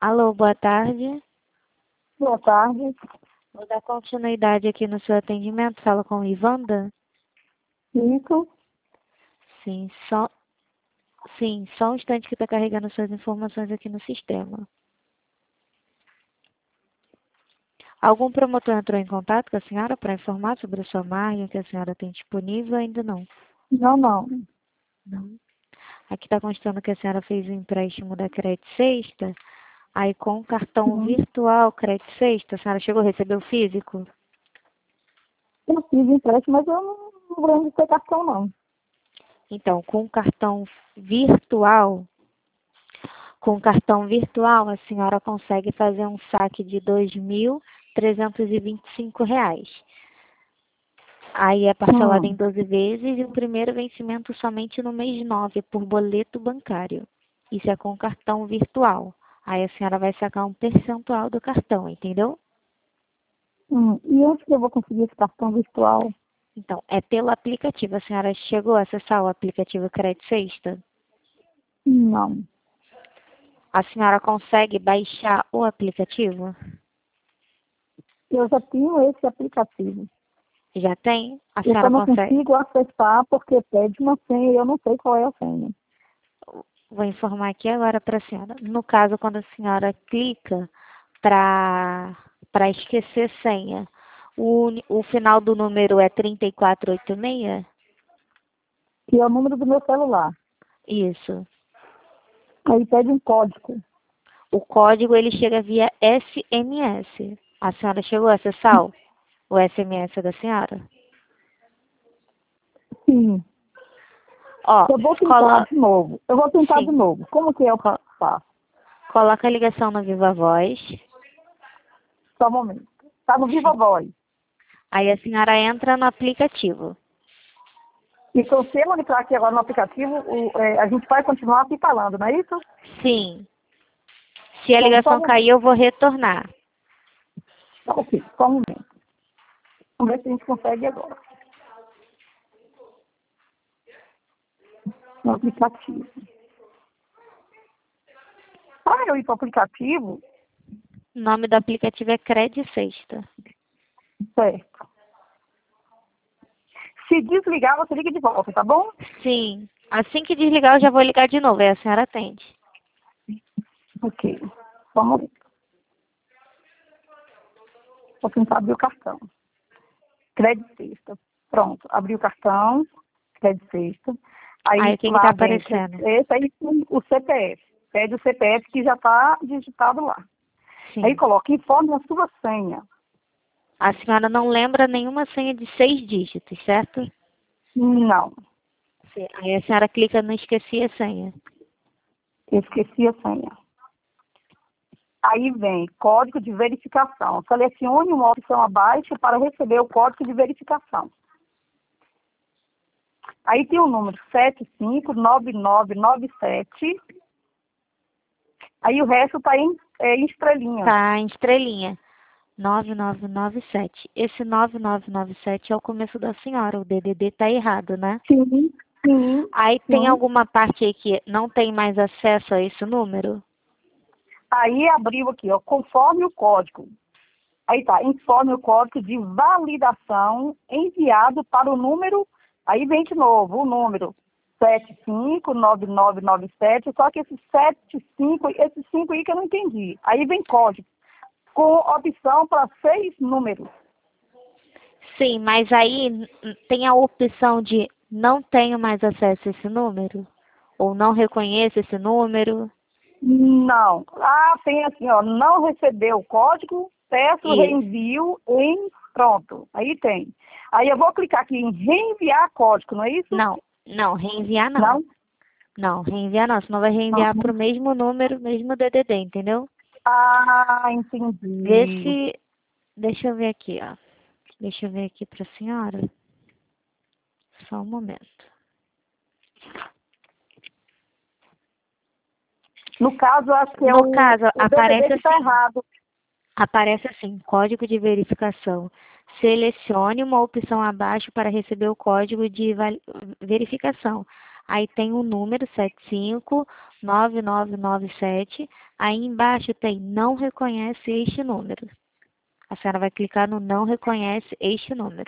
Alô, boa tarde. Boa tarde. Vou dar continuidade aqui no seu atendimento. Fala com Ivanda? Isso. Sim, só um instante que está carregando suas informações aqui no sistema. Algum promotor entrou em contato com a senhora para informar sobre a sua margem que a senhora tem disponível? Ainda não. Não. Não. Aqui está constando que a senhora fez o empréstimo da Crédito Sexta. Aí com o cartão Uhum. virtual Crédito Sexta, a senhora chegou a receber o físico? Eu fiz empréstimo, mas eu não lembro de ter cartão, não. Então, com o cartão virtual, a senhora consegue fazer um saque de R$ 2.325. Aí é parcelado em 12 vezes e o primeiro vencimento somente no mês 9 por boleto bancário. Isso é com o cartão virtual. Aí a senhora vai sacar um percentual do cartão, entendeu? E onde que eu vou conseguir esse cartão virtual? Então, é pelo aplicativo. A senhora chegou a acessar o aplicativo Crédito Sexta? Não. A senhora consegue baixar o aplicativo? Eu já tenho esse aplicativo. Já tem? A Eu só senhora não consegue? consigo acessar porque pede uma senha e eu não sei qual é a senha. Vou informar aqui agora para a senhora. No caso, quando a senhora clica para esquecer senha, o final do número é 3486? Que é o número do meu celular. Isso. Aí pede um código. O código ele chega via SMS. A senhora chegou a acessar o SMS da senhora? Sim. Ó, Eu vou tentar de novo. De sim, novo. Como que é o passo? coloca a ligação no Viva Voz. Só um momento. Tá no Viva Sim. Voz. Aí a senhora entra no aplicativo. E se você entrar aqui agora no aplicativo, a gente vai continuar aqui falando, não é isso? Sim. Se a Então, só um ligação cair, momento. eu vou retornar. Tá, ok, só um momento. Vamos ver se a gente consegue agora. No aplicativo. Para eu ir para o aplicativo, O nome do aplicativo é Crédito Sexta. certo. Se desligar, você liga de volta, tá bom? Sim. Assim que desligar, eu já vou ligar de novo. Aí a senhora atende. Ok. Só um momento. Vou tentar abrir o cartão. Crédito Sexta. Pronto, abri o cartão. Crédito Sexta. Aí Aí o que que tá lá vem aparecendo? esse aí o CPF. Pede o CPF que já está digitado lá. Aí Sim. coloca, informe a sua senha. A senhora não lembra nenhuma senha de 6 dígitos, certo? Não, Sim. Aí a senhora clica no esqueci a senha. eu esqueci a senha. Aí vem código de verificação. Selecione uma opção abaixo para receber o código de verificação. Aí tem o número 759997. Aí o resto está em estrelinhas. Tá em estrelinha. 9997. Esse 9997 é o começo da senhora. O DDD tá errado, né? Sim, sim, Aí tem sim. alguma parte aí que não tem mais acesso a esse número? Aí abriu aqui, ó, conforme o código. Aí tá, informe o código de validação enviado para o número, aí vem de novo o número 759997, só que esse 5 aí que eu não entendi. Aí vem código, com opção para 6 números. Sim, mas aí tem a opção de não tenho mais acesso a esse número? Ou não reconheço esse número? Não. Ah, tem assim, ó, não recebeu o código, peço Isso. reenvio em pronto. Aí tem. Aí eu vou clicar aqui em reenviar código, não é isso? Não, reenviar não. Não? Não, reenviar não, senão vai reenviar Não. pro mesmo número, mesmo DDD, entendeu? Ah, Vê entendi. se... Deixa eu ver aqui, ó. Deixa eu ver aqui pra senhora. Só um momento. No caso, acho que é No caso, o DDD que está errado. aparece assim, código de verificação. Selecione uma opção abaixo para receber o código de verificação. Aí tem o número 9997. Aí embaixo tem não reconhece este número. A senhora vai clicar no não reconhece este número.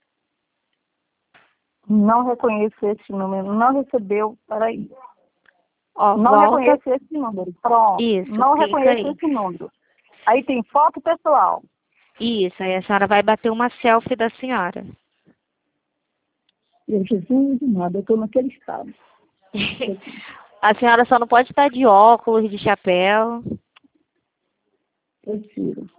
Não reconheço esse número. Não recebeu. Peraí. Ó, Não volta. reconheço esse número. Pronto. Isso, Não clica reconheço aí. esse número. Aí tem foto pessoal. Isso, aí a senhora vai bater uma selfie da senhora. Eu, Jesus, nada, eu estou naquele estado. A senhora só não pode estar de óculos, de chapéu. Eu tiro.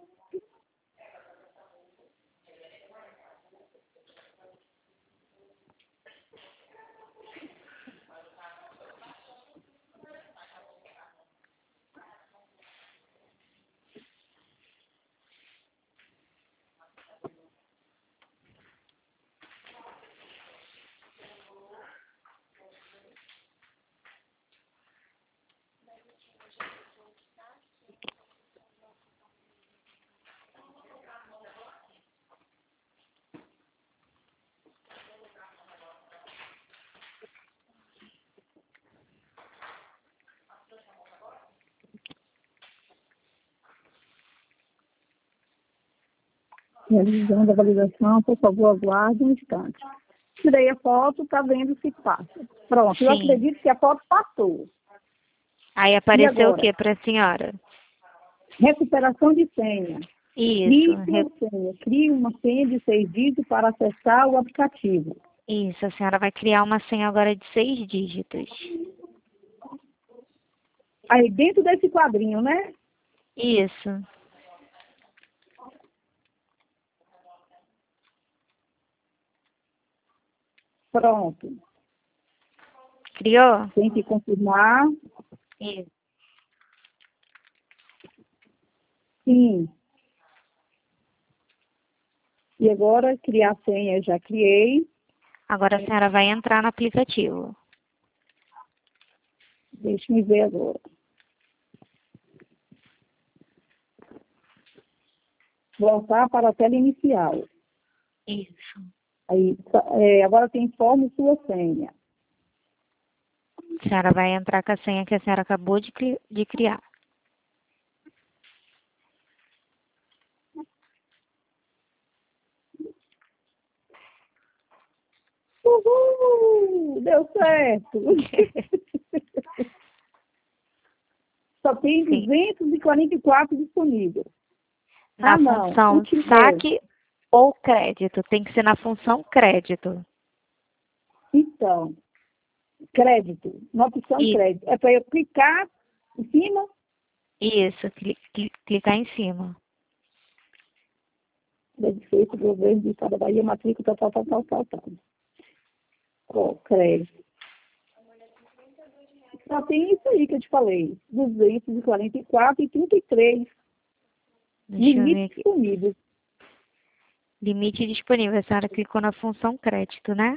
Realizando a validação, por favor, aguarde um instante. Tirei a foto, está vendo se passa. Pronto, eu Sim. acredito que a foto passou. Aí apareceu o agora? que para a senhora? Recuperação de senha. Isso. Crie uma senha de 6 dígitos para acessar o aplicativo. Isso, a senhora vai criar uma senha agora de 6 dígitos. Aí dentro desse quadrinho, né? Isso. Pronto. Criou? Tem que confirmar. Isso. Sim. E agora, criar senha, eu já criei. Agora a senhora vai entrar no aplicativo. Deixa-me ver agora. Voltar para a tela inicial. Isso. Aí, agora tem informe sua senha. A senhora vai entrar com a senha que a senhora acabou de criar. Uhul! Deu certo! Só tem Sim. 244 disponíveis. Na Não. função saque ou crédito. Tem que ser na função crédito. Então, crédito. Na opção crédito. É para eu clicar em cima? Isso, clicar em cima. Feito governo do Estado da Bahia, matrícula, tal. Ó, crédito. Só tem isso aí que eu te falei. 244 e 33. Deixa eu ver Limite aqui. disponível. Limite disponível. A senhora clicou na função crédito, né?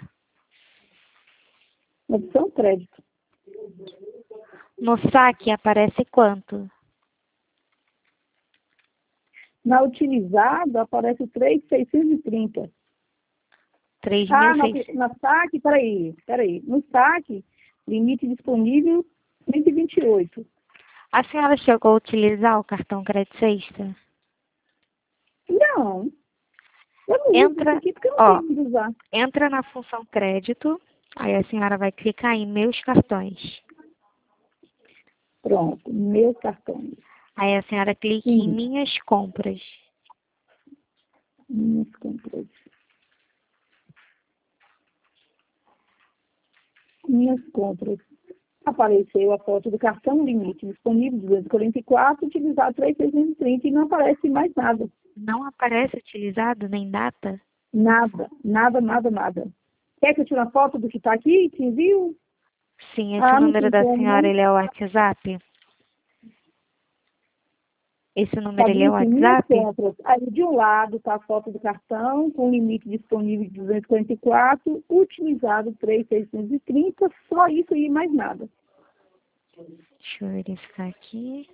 Na opção crédito. No saque aparece quanto? Na utilizada aparece 3.630. 3.600. Na saque, peraí. No saque, limite disponível 128. A senhora chegou a utilizar o cartão crédito sexta? Não. Eu não uso isso aqui porque eu não tenho que usar. Entra na função crédito, aí a senhora vai clicar em meus cartões. Pronto, meus cartões. Aí a senhora clica em minhas compras. Minhas compras. Minhas compras. Apareceu a foto do cartão limite disponível 244, utilizar 3.630 e não aparece mais nada. Não aparece utilizado nem data? Nada. Quer que eu tire uma foto do que está aqui? Te envio? Sim, esse número da senhora, ele é o WhatsApp? Esse número, ele é o WhatsApp? Aí, de um lado está a foto do cartão, com limite disponível de 244, utilizado 3.630, só isso e mais nada. Deixa eu verificar aqui.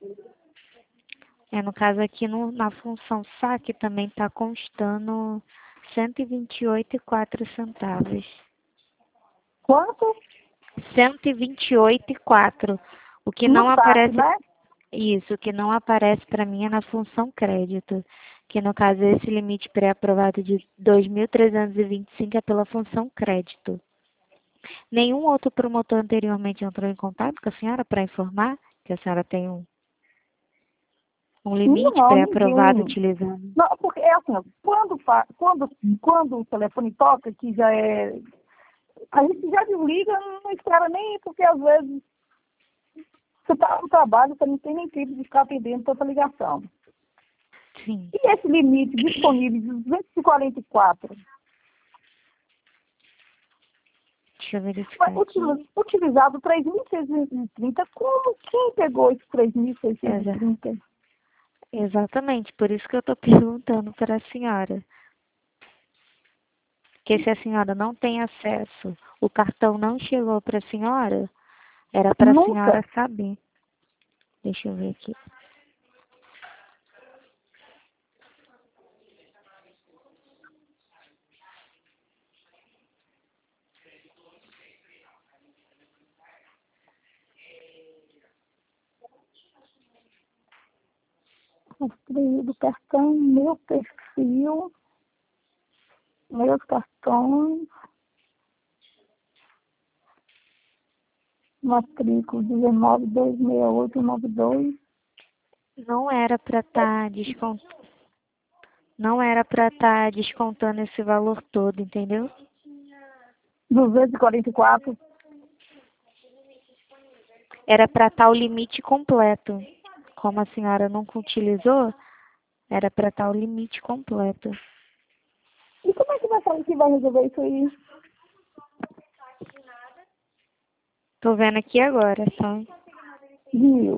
No caso aqui na função saque também está constando 128,04 centavos. Quanto? 128,04. O que não No saque, aparece, né? isso, o que não aparece para mim é na função crédito, que no caso esse limite pré-aprovado de 2.325 é pela função crédito. Nenhum outro promotor anteriormente entrou em contato com a senhora para informar que a senhora tem um limite Não, pré-aprovado ninguém. utilizando? Não, porque é assim, ó, quando o telefone toca, que já é. A gente já desliga, não espera nem, porque às vezes você está no trabalho, você não tem nem tempo de ficar atendendo tanta ligação. Sim. E esse limite disponível de 244 Deixa eu verificar foi aqui. utilizado 3.630. Como? Quem pegou esses 3.630? Exatamente, por isso que eu estou perguntando para a senhora. Porque se a senhora não tem acesso, o cartão não chegou para a senhora, era para a Nunca. senhora saber. Deixa eu ver aqui. Rastreio do cartão, meu perfil, meus cartões, matrícula 19.26892. Não era para estar não era para estar descontando esse valor todo, entendeu? 244. Era para estar o limite completo. Como a senhora nunca utilizou, era para estar o limite completo. E como é que vai falar que vai resolver isso aí? Tô vendo aqui agora, tá? Viu?